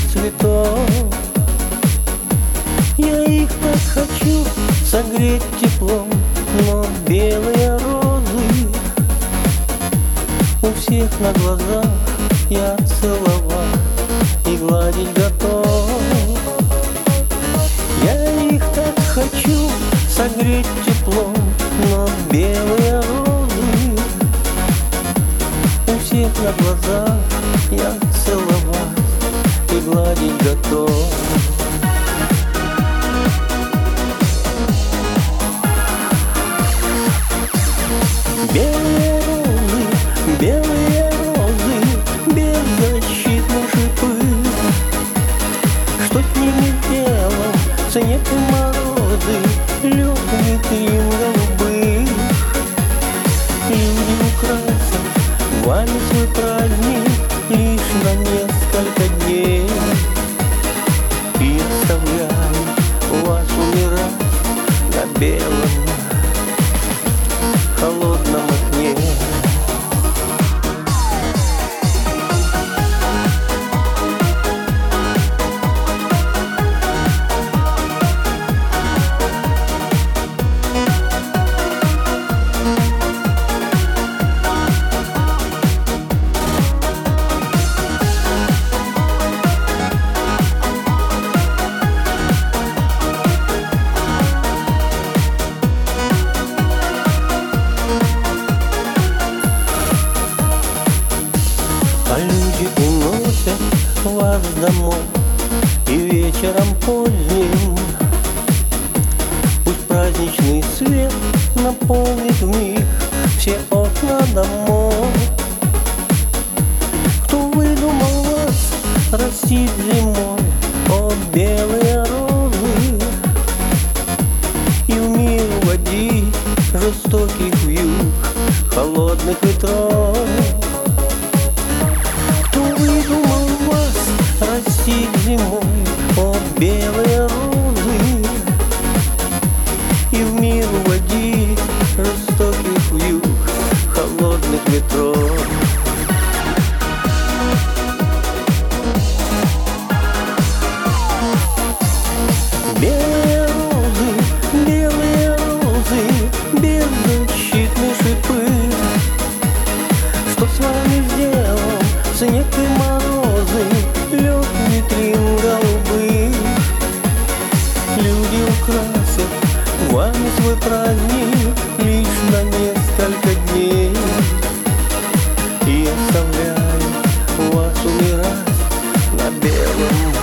цветов. Я их так хочу согреть теплом, но белые розы у всех на глазах я целовать и гладить готов. Я их так хочу согреть теплом, но белые розы у всех на глазах я целовать и гладить готов. Белые розы, беззащитные шипы, что с ними делать, снег и морозы, лед витрин голубых. Люди украсят вами свой праздник лишь на несколько дней, и оставляю вас умирать на белом холодном окне. А люди уносят вас домой, и вечером поздним пусть праздничный свет наполнит вмиг все окна домов. Кто выдумал вас растить зимой, о белые розы, и в мир водить жестоких вьюг холодных ветров? Выдумал вас растить зимой, о белые розы, и в мир водить жестоких вьюг холодных ветров. Белые розы, беззащитные шипы, что с вами сделал снег и морозы, лед витрин голубых. Люди украсят вами свой праздник лишь на несколько дней, и оставляют вас умирать на белом